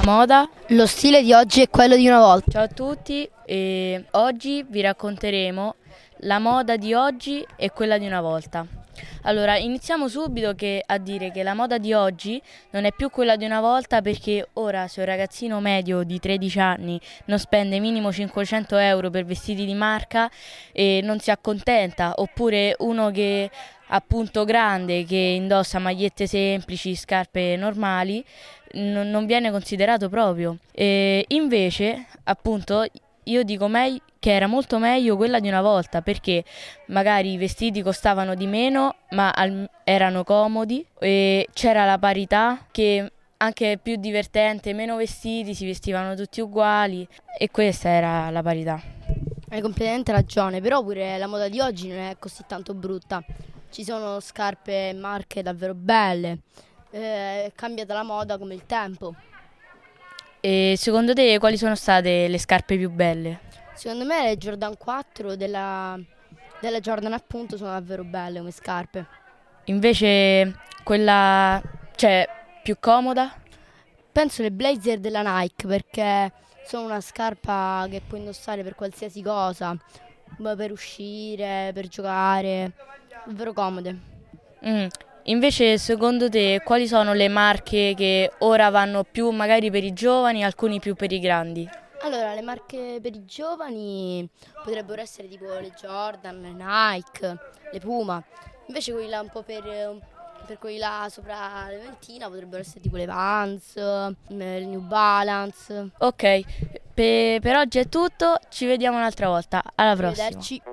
Moda. Lo stile di oggi è quello di una volta. Ciao a tutti, e oggi vi racconteremo la moda di oggi e quella di una volta. Allora, iniziamo subito a dire che la moda di oggi non è più quella di una volta, perché ora se un ragazzino medio di 13 anni non spende minimo 500 euro per vestiti di marca e non si accontenta, oppure uno che appunto grande che indossa magliette semplici, scarpe normali, non viene considerato proprio. E invece, appunto, io dico che era molto meglio quella di una volta, perché magari i vestiti costavano di meno, ma erano comodi e c'era la parità, che anche più divertente, meno vestiti, si vestivano tutti uguali e questa era la parità. Hai completamente ragione, però pure la moda di oggi non è così tanto brutta. Ci sono scarpe e marche davvero belle, è cambiata la moda come il tempo. E secondo te quali sono state le scarpe più belle? Secondo me le Jordan 4 della Jordan appunto sono davvero belle come scarpe. Invece quella, cioè, più comoda? Penso le blazer della Nike, perché sono una scarpa che puoi indossare per qualsiasi cosa, per uscire, per giocare, davvero comode. Invece secondo te quali sono le marche che ora vanno più magari per i giovani e alcuni più per i grandi? Allora, le marche per i giovani potrebbero essere tipo le Jordan, le Nike, le Puma. Invece quelli là un po' per quelli là sopra le ventina potrebbero essere tipo le Vans, le New Balance. Ok, per oggi è tutto, ci vediamo un'altra volta, alla prossima. Arrivederci.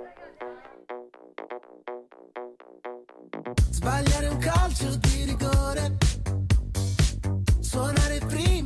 Sbagliare un calcio di rigore, suonare prima